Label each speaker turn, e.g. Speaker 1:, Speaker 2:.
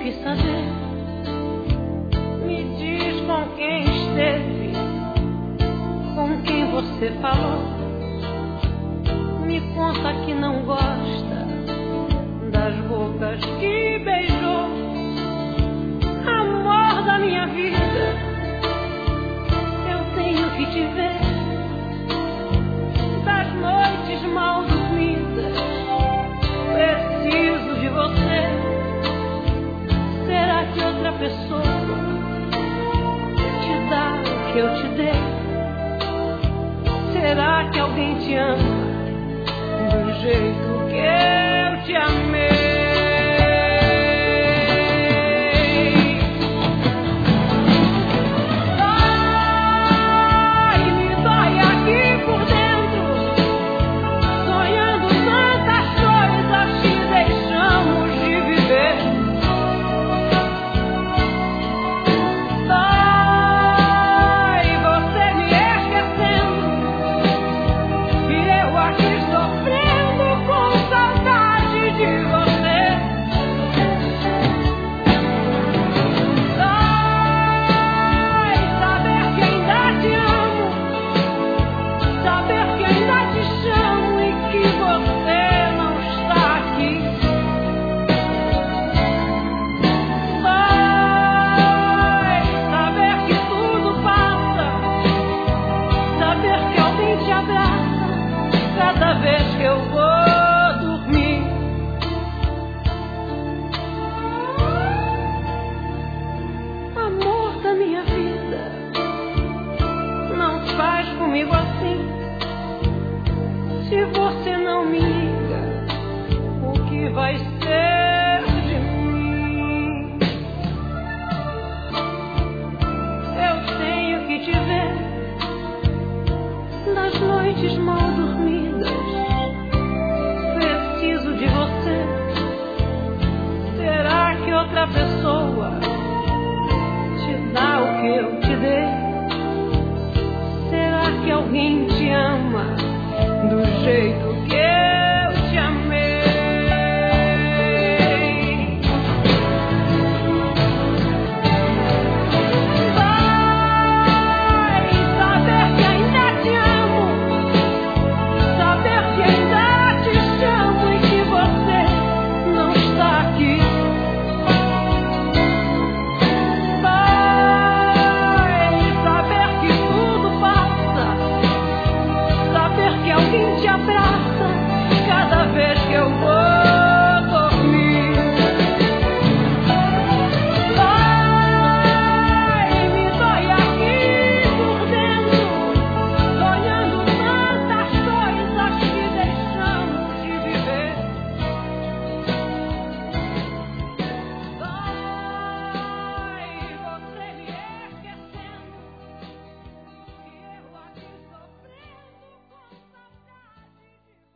Speaker 1: deve saber. Me diz com quem esteve, com quem você falou. Me conta que não gosta das bocas que beijou. Amor da minha vida, eu tenho que te ver. Das noites mal dormidas, preciso de você. Será que outra pessoa te dá o que eu te dei? Será que alguém te ama do jeito que eu te amei? Cada vez que eu vou dormir, amor da minha vida, não faz comigo assim. Se você não me liga, o que vai ser de mim? Eu tenho que te ver nas noites mal dormidas. Preciso de você. Será que outra pessoa te dá o que eu te dei? Será que alguém te ama do jeito